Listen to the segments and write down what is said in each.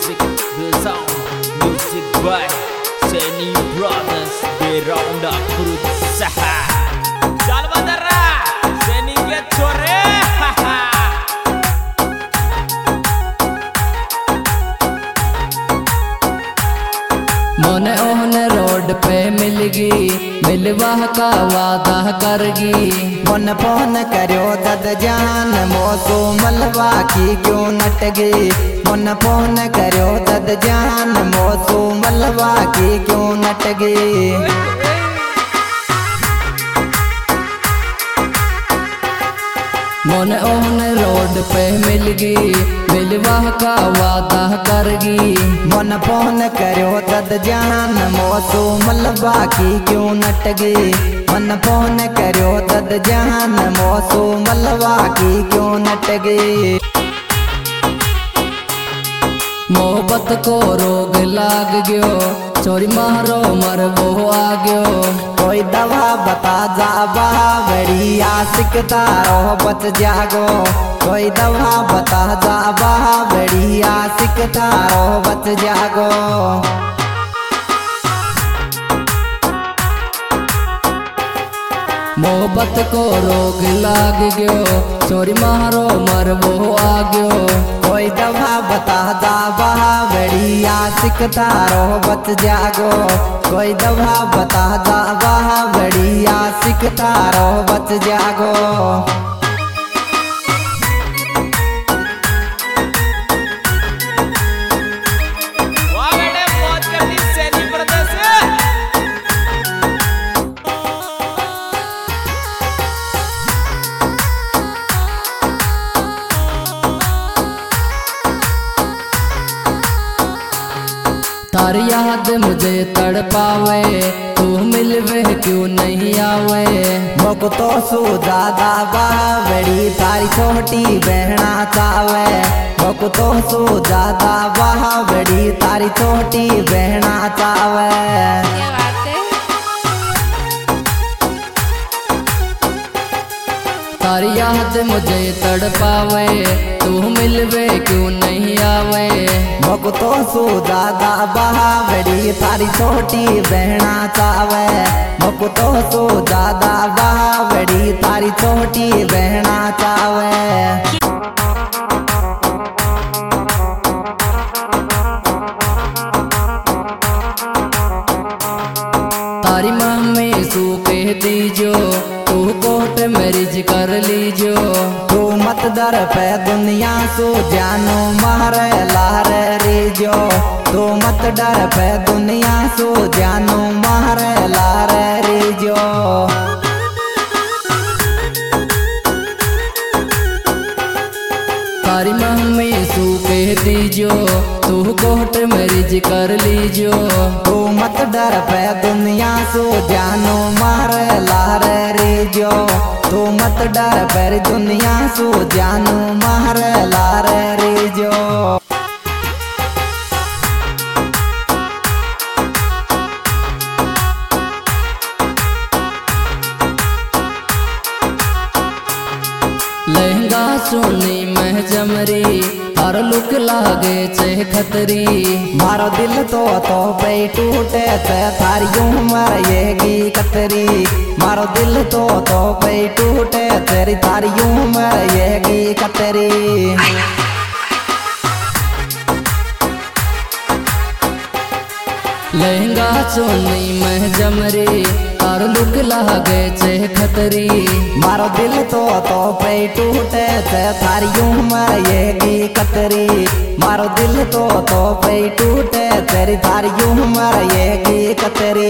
music, the sound, music by Seni Brothers, they round up through the Sahara. Jalwadara, Seni get chore, haha. मोने ओहने road पे मिलगी, मिलवाह का वादा करगी। Phone phone करो दद जान मोसो मलवा की क्यों नटगी। फोन फोन करो दद जान मोसो मलवा की क्यों नटगी। मोने ओहने रोड पे मिलगी, मिलवाह का वादा करगी। मन फोन करो दद जान मोसो मलवा की क्यों नटगी। मन फोन करो दद जान मोसो मलवा की क्यों नटगी। मोहब्बत को रोग लाग गयो, चोरी मारो मरबो आ गयो। कोई दवा बता जा बड़ी आशिक तारो बच जागो। कोई दवा बता जा बड़ी आशिक तारो बच जागो। मोहब्बत को रोग लाग गयो, चोरी मारो मरबो आ गयो। कोई दवा बता जा बड़ी आशिक तारो बच जागो। कोई दवा बता जा बड़ी आशिक तारो बच जागो। तारी याद मुझे तड़पावे, तू मिलवे क्यों नहीं आवे। मोको तो सुजादा बड़ी तारी छोटी बहना चावे। मोको तो सुजादा बड़ी तारी छोटी बहना चावे। तारी याद मुझे तड़पावे, तू मिलवे क्यों नहीं आवे। मोको तो सुजादा बड़ी तारी छोटी बहना चावे। मोको तो सुजादा बड़ी तारी छोटी बहना चावे। तारी मम्मी सू कह दीजो, तू कोर्ट मैरिज कर लीजो। तू मत डर पे दुनिया सो जानो मारे लारे रीजो। तू मत डर पे दुनिया सो जानो मारे लारे रीजो। तारी मम्मी सू कह दीजो, तू कोर्ट मैरिज कर लीजो। तू मत डर पे दुनिया सो जानो मारे लारे रीजो। तू मत डर पे दुनिया सो जानो मारे लारे रीजो। लहंगा सोनी मह जमरी, हर लुक लागे चे खतरी। मारो दिल तो पे टूटे चे थारी उम्र येगी कतरी। मारो दिल तो पे टूटे तेरी थारी उम्र येगी कतरी। लहंगा चोनी मह जमरी, हर लुक लागे चे खतरी। मारो दिल तो पे टूटे चे थारी उम्र येगी कतरी। मारो दिल तो पे टूटे तेरी थारी उम्र येगी कतरी।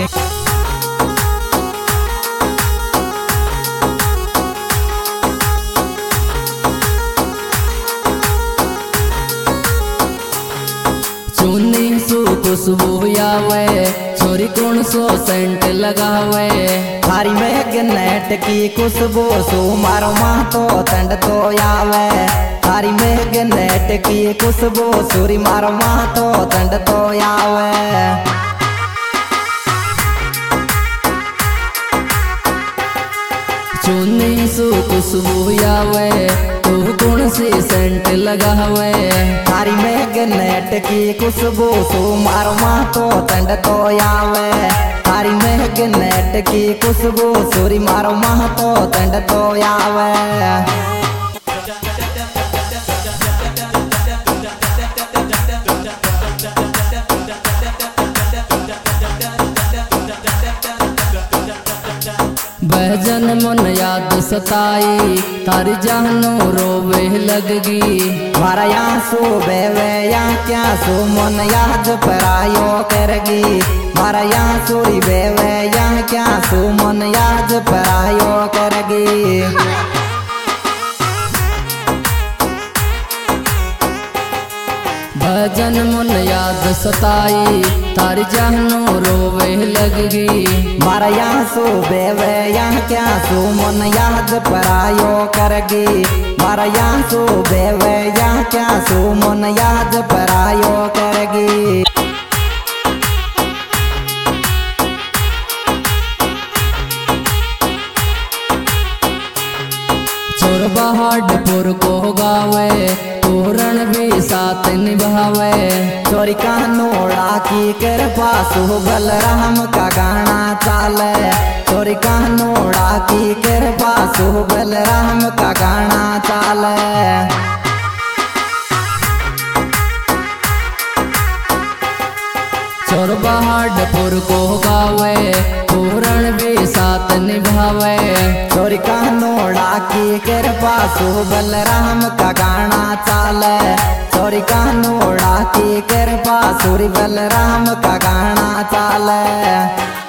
चुन्नी सू खुशबू आवे, छोरी कौन सो सेंट लगावे। थारी मेघ नेट की खुशबू सू मारो माँ तो तंड तो आवे। थारी मेघ नेट की खुशबू सूरी मारो माँ तो तंड तो आवे। चुन्नी सू खुशबू आवे, तू कौन सी सेंट लगावे। थारी मैगनेट की खुशबू सुमार माँ तो तंड तो आवे। थारी मैगनेट की खुशबू सूरी मारो माँ तो तंड तो आवे। बहजन मन याद सताई तारी जानू रोवे लगगी। मारा यहाँ सो बेवे यहाँ क्या सो मन याद परायो करगी। मारा यहाँ सोरी बेवे यहाँ क्या सो मन याद परायो करगी। भजन मन याद सताई तारी जानू रोवे लगगी। मारा यहाँ सो बेवे यहाँ क्या सो मन याद परायो करगी। मारा यहाँ सो बेवे यहाँ क्या सो मन याद परायो करगी। छोर बहादुर को गावे तोरण भी साथ निभावे। चोरी कानोड़ा की कृपा सो बलराम का गाना चाले। चोरी कानोड़ा की कृपा सो बलराम का गाना चाले। छोर बहादुर को गावे तोरण भी साथ निभावे। चोरी कानोड़ा की कृपा सो बलराम का गाना चाले। चोरी कानोड़ा की कृपा सूरी बलराम का गाना चाले।